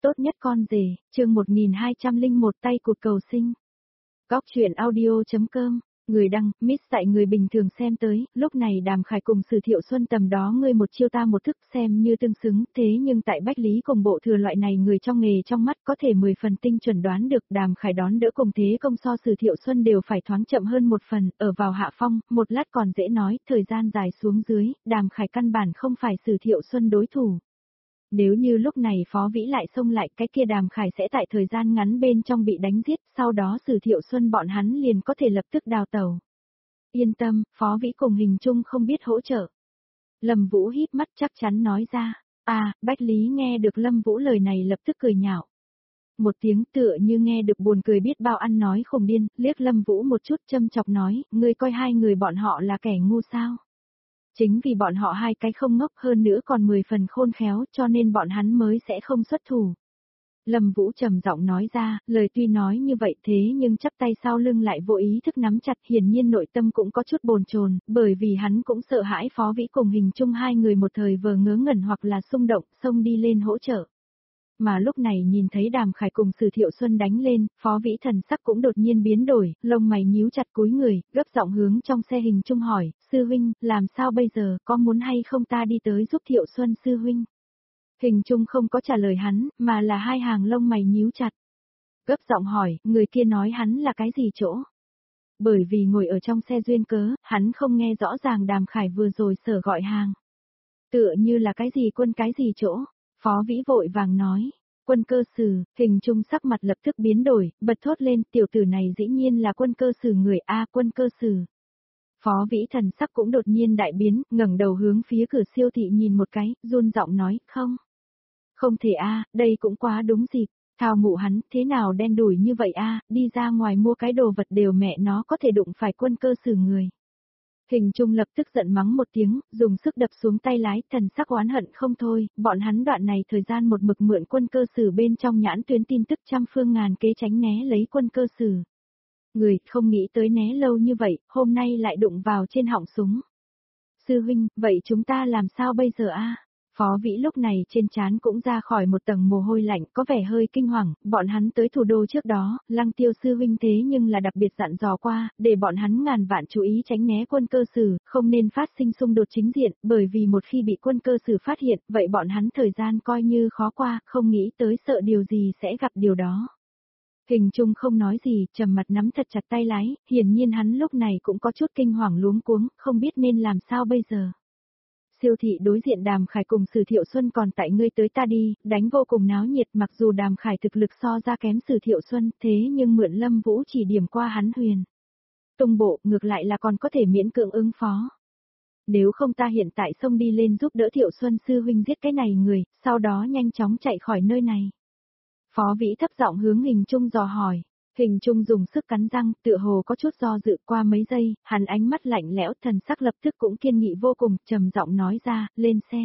Tốt nhất con rể, chương 1201 tay cụt cầu sinh. Góc truyện audio.com, người đăng, miss tại người bình thường xem tới, lúc này Đàm Khải cùng Sử Thiệu Xuân tầm đó ngươi một chiêu ta một thức xem như tương xứng, thế nhưng tại Bách Lý cùng bộ thừa loại này người trong nghề trong mắt có thể 10 phần tinh chuẩn đoán được Đàm Khải đón đỡ cùng thế công so Sử Thiệu Xuân đều phải thoáng chậm hơn một phần, ở vào hạ phong, một lát còn dễ nói, thời gian dài xuống dưới, Đàm Khải căn bản không phải Sử Thiệu Xuân đối thủ. Nếu như lúc này Phó Vĩ lại xông lại cái kia Đàm Khải sẽ tại thời gian ngắn bên trong bị đánh giết, sau đó Sử Thiệu Xuân bọn hắn liền có thể lập tức đào tẩu. Yên tâm, Phó Vĩ cùng Hình Trung không biết hỗ trợ. Lâm Vũ híp mắt chắc chắn nói ra. Bách Lý nghe được Lâm Vũ lời này lập tức cười nhạo. Một tiếng tựa như nghe được buồn cười biết bao ăn nói khùng điên, liếc Lâm Vũ một chút châm chọc nói, ngươi coi hai người bọn họ là kẻ ngu sao? Chính vì bọn họ hai cái không ngốc hơn nữa còn 10 phần khôn khéo cho nên bọn hắn mới sẽ không xuất thủ. Lâm Vũ trầm giọng nói ra, lời tuy nói như vậy thế nhưng chắp tay sau lưng lại vô ý thức nắm chặt, hiển nhiên nội tâm cũng có chút bồn chồn, bởi vì hắn cũng sợ hãi Phó Vĩ cùng Hình Trung hai người một thời vờ ngớ ngẩn hoặc là xung động, xông đi lên hỗ trợ. Mà lúc này nhìn thấy Đàm Khải cùng Sử Thiệu Xuân đánh lên, Phó Vĩ thần sắc cũng đột nhiên biến đổi, lông mày nhíu chặt cúi người, gấp giọng hướng trong xe Hình Trung hỏi, sư huynh, làm sao bây giờ, có muốn hay không ta đi tới giúp Thiệu Xuân sư huynh? Hình Trung không có trả lời hắn, mà là hai hàng lông mày nhíu chặt. Gấp giọng hỏi, người kia nói hắn là cái gì chỗ? Bởi vì ngồi ở trong xe duyên cớ, hắn không nghe rõ ràng Đàm Khải vừa rồi sở gọi hàng. Tựa như là cái gì quân cái gì chỗ? Phó Vĩ vội vàng nói, Quân Cơ Sử. Hình Trung sắc mặt lập tức biến đổi, bật thốt lên, tiểu tử này dĩ nhiên là Quân Cơ Sử người Quân Cơ Sử. Phó Vĩ thần sắc cũng đột nhiên đại biến, ngẩng đầu hướng phía cửa siêu thị nhìn một cái, run giọng nói, không thể đây cũng quá đúng dịp, thao mụ hắn, thế nào đen đủi như vậy đi ra ngoài mua cái đồ vật đều mẹ nó có thể đụng phải Quân Cơ Sử người. Hình Trung lập tức giận mắng một tiếng, dùng sức đập xuống tay lái, thần sắc oán hận không thôi, bọn hắn đoạn này thời gian một mực mượn Quân Cơ Sử bên trong nhãn tuyến tin tức trăm phương ngàn kế tránh né lấy Quân Cơ Sử. Người không nghĩ tới né lâu như vậy, hôm nay lại đụng vào trên họng súng. Sư huynh, vậy chúng ta làm sao bây giờ Phó Vĩ lúc này trên trán cũng ra khỏi một tầng mồ hôi lạnh có vẻ hơi kinh hoàng, bọn hắn tới thủ đô trước đó, Lăng Tiêu sư huynh thế nhưng là đặc biệt dặn dò qua, để bọn hắn ngàn vạn chú ý tránh né Quân Cơ Sử, không nên phát sinh xung đột chính diện, bởi vì một khi bị Quân Cơ Sử phát hiện, vậy bọn hắn thời gian coi như khó qua, không nghĩ tới sợ điều gì sẽ gặp điều đó. Hình Trung không nói gì, trầm mặt nắm thật chặt tay lái, hiển nhiên hắn lúc này cũng có chút kinh hoàng luống cuống, không biết nên làm sao bây giờ. Siêu thị đối diện Đàm Khải cùng Sử Thiệu Xuân còn tại ngươi tới ta đi, đánh vô cùng náo nhiệt, mặc dù Đàm Khải thực lực so ra kém Sử Thiệu Xuân, thế nhưng mượn Lâm Vũ chỉ điểm qua hắn huyền. Tung bộ, ngược lại là còn có thể miễn cưỡng ứng phó. Nếu không ta hiện tại xông đi lên giúp đỡ Thiệu Xuân sư huynh giết cái này người, sau đó nhanh chóng chạy khỏi nơi này. Phó Vĩ thấp giọng hướng Hình Trung dò hỏi. Hình Trung dùng sức cắn răng, tựa hồ có chút do dự qua mấy giây, hắn ánh mắt lạnh lẽo, thần sắc lập tức cũng kiên nghị vô cùng, trầm giọng nói ra, lên xe.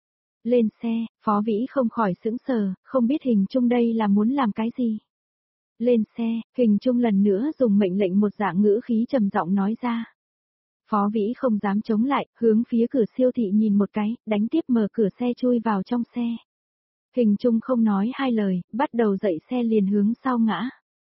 Lên xe, Phó Vĩ không khỏi sững sờ, không biết Hình Trung đây là muốn làm cái gì. Lên xe, Hình Trung lần nữa dùng mệnh lệnh một dạng ngữ khí trầm giọng nói ra. Phó Vĩ không dám chống lại, hướng phía cửa siêu thị nhìn một cái, đánh tiếp mở cửa xe chui vào trong xe. Hình Trung không nói hai lời, bắt đầu dậy xe liền hướng sau ngã.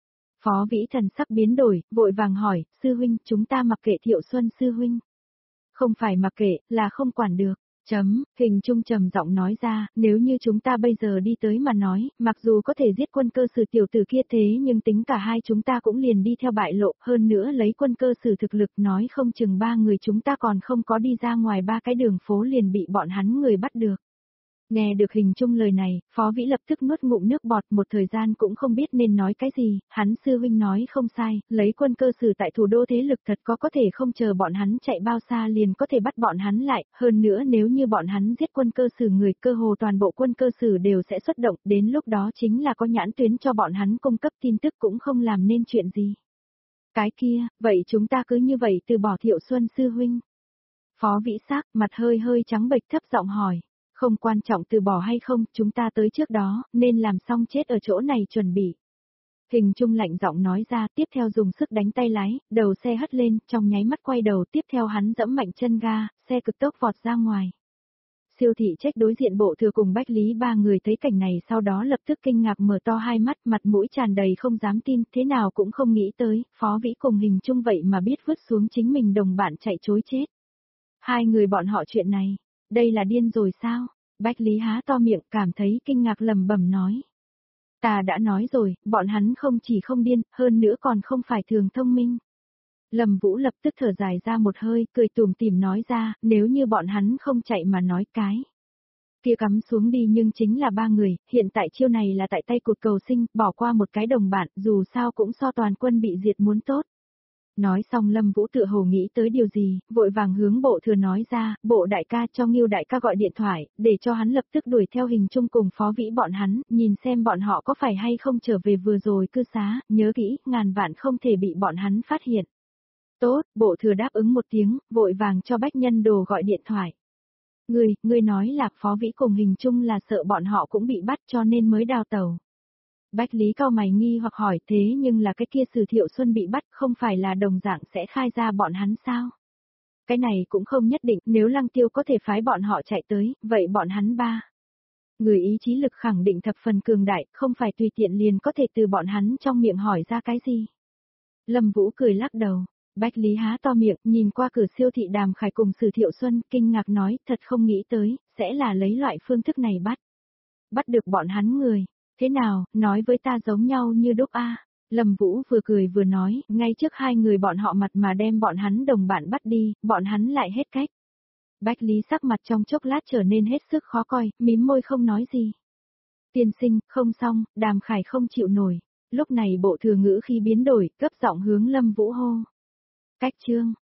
Phó Vĩ thần sắc biến đổi, vội vàng hỏi, sư huynh, chúng ta mặc kệ Thiệu Xuân sư huynh. Không phải mặc kệ, là không quản được. Hình Trung trầm giọng nói ra, nếu như chúng ta bây giờ đi tới mà nói, mặc dù có thể giết Quân Cơ Sử tiểu tử kia thế nhưng tính cả hai chúng ta cũng liền đi theo bại lộ, hơn nữa lấy Quân Cơ Sử thực lực nói không chừng ba người chúng ta còn không có đi ra ngoài ba cái đường phố liền bị bọn hắn người bắt được. Nghe được Hình Trung lời này, Phó Vĩ lập tức nuốt ngụm nước bọt, một thời gian cũng không biết nên nói cái gì, hắn sư huynh nói không sai, lấy Quân Cơ Sử tại thủ đô thế lực thật có thể không chờ bọn hắn chạy bao xa liền có thể bắt bọn hắn lại, hơn nữa nếu như bọn hắn giết Quân Cơ Sử người cơ hồ toàn bộ Quân Cơ Sử đều sẽ xuất động, đến lúc đó chính là có nhãn tuyến cho bọn hắn cung cấp tin tức cũng không làm nên chuyện gì. Cái kia, vậy chúng ta cứ như vậy từ bỏ Thiệu Xuân sư huynh. Phó Vĩ sắc, mặt hơi hơi trắng bệch thấp giọng hỏi. Không quan trọng từ bỏ hay không, chúng ta tới trước đó, nên làm xong chết ở chỗ này chuẩn bị. Hình Trung lạnh giọng nói ra, tiếp theo dùng sức đánh tay lái, đầu xe hất lên, trong nháy mắt quay đầu, tiếp theo hắn giẫm mạnh chân ga, xe cực tốc vọt ra ngoài. Siêu thị trách đối diện Bộ Thừa cùng Bách Lý ba người thấy cảnh này sau đó lập tức kinh ngạc mở to hai mắt, mặt mũi tràn đầy không dám tin, thế nào cũng không nghĩ tới, Phó Vĩ cùng Hình Trung vậy mà biết vứt xuống chính mình đồng bạn chạy trối chết. Hai người bọn họ chuyện này, đây là điên rồi sao? Bách Lý há to miệng cảm thấy kinh ngạc lẩm bẩm nói. Ta đã nói rồi, bọn hắn không chỉ không điên, hơn nữa còn không phải thường thông minh. Lâm Vũ lập tức thở dài ra một hơi, cười tủm tỉm nói ra, nếu như bọn hắn không chạy mà nói cái. Kia cắm xuống đi nhưng chính là ba người, hiện tại chiêu này là tại tay cụt cầu sinh, bỏ qua một cái đồng bạn, dù sao cũng so toàn quân bị diệt muốn tốt. Nói xong Lâm Vũ tự hồ nghĩ tới điều gì, vội vàng hướng Bộ Thừa nói ra, Bộ đại ca cho Ngưu đại ca gọi điện thoại, để cho hắn lập tức đuổi theo Hình Trung cùng Phó Vĩ bọn hắn, nhìn xem bọn họ có phải hay không trở về vừa rồi cư xá, nhớ kỹ, ngàn vạn không thể bị bọn hắn phát hiện. Tốt, Bộ Thừa đáp ứng một tiếng, vội vàng cho Bách Nhân Đồ gọi điện thoại. Ngươi nói là Phó Vĩ cùng Hình Trung là sợ bọn họ cũng bị bắt cho nên mới đào tẩu. Bách Lý cau mày nghi hoặc hỏi thế nhưng là cái kia Sử Thiệu Xuân bị bắt không phải là đồng dạng sẽ khai ra bọn hắn sao? Cái này cũng không nhất định, nếu Lăng Tiêu có thể phái bọn họ chạy tới, vậy bọn hắn ba. Người ý chí lực khẳng định thập phần cường đại, không phải tùy tiện liền có thể từ bọn hắn trong miệng hỏi ra cái gì. Lâm Vũ cười lắc đầu. Bách Lý há to miệng, nhìn qua cửa siêu thị Đàm Khải cùng Sử Thiệu Xuân, kinh ngạc nói, thật không nghĩ tới, sẽ là lấy loại phương thức này bắt. Bắt được bọn hắn người. Thế nào, nói với ta giống nhau như đúc a. Lâm Vũ vừa cười vừa nói, ngay trước hai người bọn họ mặt mà đem bọn hắn đồng bạn bắt đi, bọn hắn lại hết cách. Bách Lý sắc mặt trong chốc lát trở nên hết sức khó coi, mím môi không nói gì. Tiên sinh, không xong, Đàm Khải không chịu nổi. Lúc này Bộ Thừa ngữ khi biến đổi, cấp giọng hướng Lâm Vũ hô. Cách chương.